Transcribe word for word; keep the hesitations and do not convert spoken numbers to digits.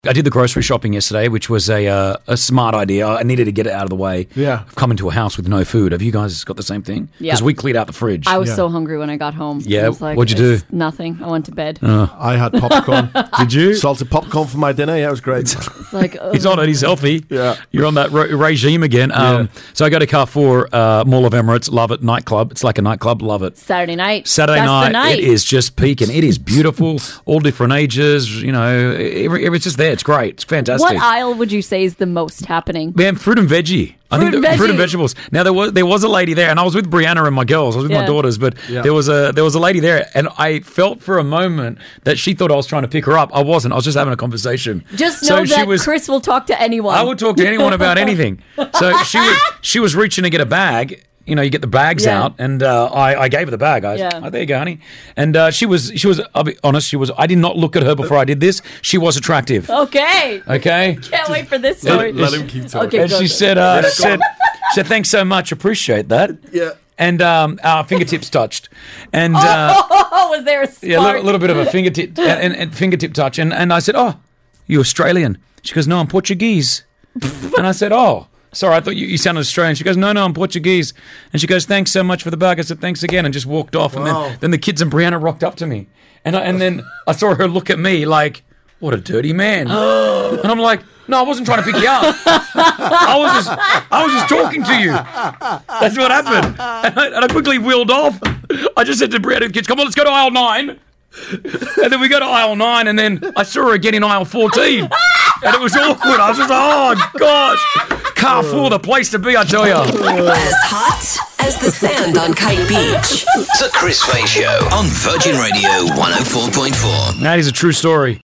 I did the grocery shopping yesterday, which was a uh, a smart idea. I needed to get it out of the way. Yeah. I've come into a house with no food. Have you guys got the same thing? Yeah. Because we cleared out the fridge. I was Yeah. so hungry when I got home. Yeah, I was like, what'd you do? "It's Nothing. I went to bed. I had popcorn. Did you? Salted popcorn for my dinner. Yeah, it was great. It's like, oh, He's on it. He's healthy. Yeah. You're on that re- regime again. Um, Yeah. So I go to Carrefour, uh, Mall of Emirates. Love it. Nightclub. It's like a nightclub. Love it. Saturday night. Saturday That's night, the night. it is just peaking. It is beautiful. All different ages. You know, every, it's just there. It's great. It's fantastic. What aisle would you say is the most happening? Man, fruit and veggie. I Fruit think and the, fruit and veggie. vegetables. Now there was there was a lady there, and I was with Brianna and my girls. I was with my Yeah. daughters, but Yeah. there was a there was a lady there, and I felt for a moment that she thought I was trying to pick her up. I wasn't. I was just having a conversation. Just So know she that was- Chris will talk to anyone. I would talk to anyone about anything. So she was she was reaching to get a bag. You know, you get the bags Yeah. out, and uh, I, I gave her the bag. I was, Yeah. oh, there you go, honey. And uh, she was she was. I'll be honest. She was. I did not look at her before I did this. She was attractive. Okay. Okay. Can't wait for this story. Let him keep talking. Okay, And go, she go. said, uh, said, said, thanks so much. Appreciate that. Yeah. And um, our fingertips touched, and uh, Oh, was there a spark? yeah, a little, little bit of a fingertip and, and, and fingertip touch. And, and I said, oh, you Australian? She goes, no, I'm Portuguese. And I said, oh, sorry, I thought you, you sounded Australian. She goes, no, no, I'm Portuguese. And she goes, thanks so much for the bag. I said, thanks again, and just walked off. And Wow. then, then the kids and Brianna rocked up to me, and I, and then I saw her look at me like, what a dirty man. And I'm like, no, I wasn't trying to pick you up. I was just, I was just talking to you. That's what happened. And I, and I quickly wheeled off. I just said to Brianna and the kids, come on, let's go to aisle nine. And then we go to aisle nine, and then I saw her again in aisle fourteen. And it was awkward. I was just like, oh, gosh. Carrefour, the place to be, I tell you. As hot as the sand on Kite Beach. The Chris Fay Show on Virgin Radio one oh four point four. That is a true story.